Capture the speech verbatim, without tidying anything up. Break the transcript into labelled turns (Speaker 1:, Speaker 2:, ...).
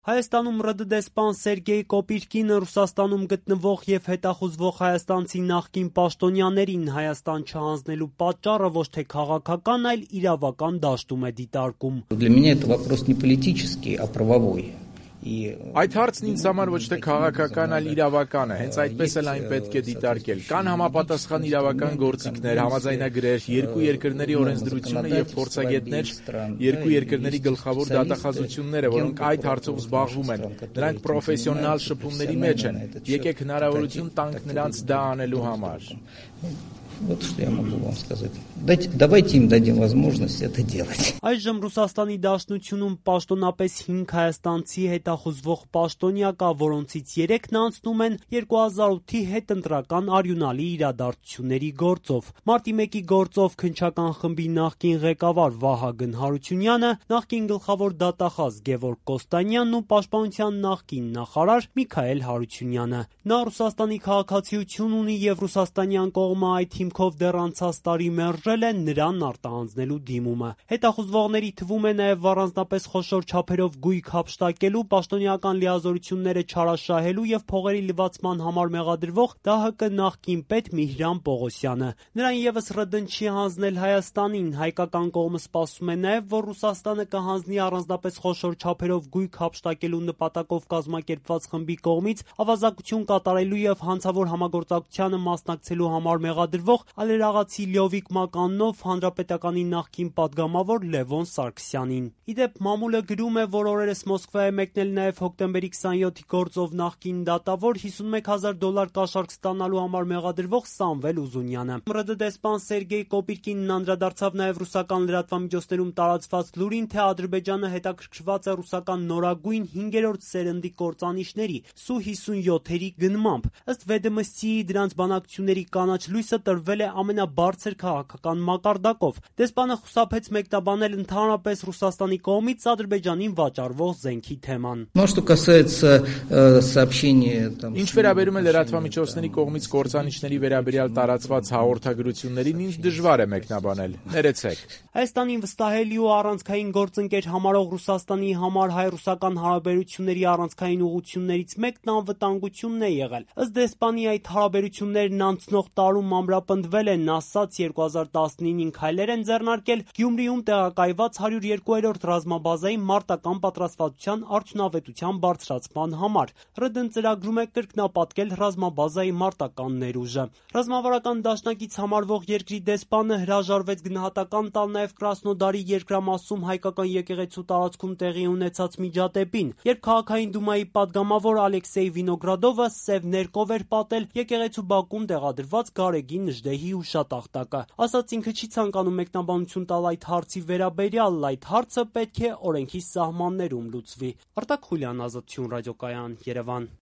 Speaker 1: Հայաստանում ՌԴ դեսպան Սերգեյ Կոպիրկինը Ռուսաստանում գտնվող եւ հետախուզվող հայաստանցի նախկին պաշտոնյաներին Հայաստան չհանձնելու պատճառը ոչ թե քաղաքական, այլ իրավական դաշտում է դիտարկում.
Speaker 2: Для меня это вопрос не политический, а правовой.
Speaker 3: Այդ հարցն ինձ համար ոչ թե քաղաքական, այլ իրավական է, հենց այդպես էլ այն պետք է դիտարկել։ Կան համապատասխան իրավական գործիքներ, համաձայնագրեր, երկու երկրների օրենսդրությունը եւ փորձագետներ, երկու երկրների գլխավոր դատախազությունները, որոնք այդ հարցով զբաղվում են։ Նրանք պրոֆեսիոնալ շփումների մեջ են։ Եկեք հնարավորություն տանք նրանց դա անելու համար։
Speaker 2: Вот что я могу вам сказать. Дайте, давайте им дадим возможность это делать.
Speaker 1: Այժմ Ռուսաստանի Դաշնությունում պաշտոնապես հինգ հայաստանցի հետախուզվող պաշտոնյա կա, որոնցից երեքն անցնում են երկու հազար ութի հետընտրական արյունալի իրադարձությունների գործով։ Մարտի մեկի գործով քննչական խմբի նախկին ղեկավար Վահագն Հարությունյանը, նախկին գլխավոր դատախազ Գևորգ Կոստանյանն ու պաշտպանության նախկին նախարար Միքայել Հարությունյանը։ Նա Ռուսաստանի քաղաքացիություն ունի եւ ռուսաստանյան կողմը այդ հիմքով դեռ անցած տարի մերժել է նրան արտահանձնելու դիմումը։ Հետախուզվողների թվում է նաև առանձնապես խոշոր չափերով գույք հափշտակելու, պաշտոնյական լիազորությունները չարաշահելու եւ փողերի լվացման համար մեղադրվող ԴՀԿ նախկին պետ Միհրան Պողոսյանը։ Նրան եւս ՌԴ-ն չի հանձնել Հայաստանին։ Հայկական կողմը սպասում է նաև, որ Ռուսաստանը կհանձնի առանձնապես խոշոր չափերով գույք հափշտակելու նպատակով կազմակերպված խմբի կողմից ավազակություն կատարելու եւ հանցավոր համագործակցությանը մասնակցելու համար մեղադրվող ալերաղացի Լյովիկ Մականնով հանրապետականի նախկին падգամավոր Լևոն Սարգսյանին։ Իդեպ մամուլը գրում է, որ օրերս Մոսկվա է մեկնել նաև հոկտեմբերի քսանյոթի գործով նախկին դատավոր հիսունմեկ հազար դոլար կաշառք ստանալու համար մեղադրվող Սամվել Ուզունյանը։ ՌԴ դեսպան Սերգեյ Կոպիրկինն անդրադարձավ նաև ռուսական լրատվամիջոցներում տարածված լուրին, թե Ադրբեջանը հետաքրքրված է ռուսական նորագույն հինգերորդ սերնդի կործանիչների Սու հիսունյոթերի գնմամբ։ Ըստ Վեդոմստիի դրանց բանակցությունների կանաչ լույսը տրվել է ամենաբարձր քաղաքական մակարդակով։ Դեսպանը խուսափեց մեկնաբանել ընդհանրապես Ռուսաստանի կողմից Ադրբեջանին վաճառվող զենքի թեման։
Speaker 3: Ինչ վերաբերում է լրատվամիջոցների կողմից կործանիչների վերաբերյալ տարածված հաղորդագրություններին, ինձ դժվար է մեկնաբանել։ Ներեցեք։
Speaker 1: Հայաստանին վստահելի ու առանցքային գործընկեր համարող Ռուսաստանի համար հայ-ռուսական հարաբերությունների առանցքային ուղղություններից մեկն անվտանգությունն է եղել։ Ըստ դեսպանի այդ հարաբերություններն անցնող տարում ամրապնդվել են, ասաց երկու հազար տասնինին քայլեր են ձեռնարկել Գյումրիում տեղակայված հարյուր երկու-րդ ռազմաբազայի մարտական պատրաստվածության արդյունավետության բարձրացման համար։ ՌԴ-ն ծրագրում է կրկնապատկել ռազմաբազայի մարտական ներուժը։ Ռազմավարական դաշնակից համարվող երկրի դեսպանը հրաժարվեց գնահատական տալ նաև Կրասնոդարի երկրամասում հայկական եկեղեցու տարածքում տեղի ունեցած միջադեպին, երբ քաղաքային դումայի падգամավոր Ալեքսեյ Վինոգրադովը սև ներկով էր պատել եկեղեցու բակում տեղադրված Գարեգի Նժդեհի հուշատախտակը։ Ասաց ինքը չի ցանկանում մեկնաբանություն տալ այդ հարցի վերաբերյալ, այդ հարցը պետք է օրենքի սահմաններում լուծվի։ Արտակ Խուլյան, Ազատություն ռադիոկայան, Երևան։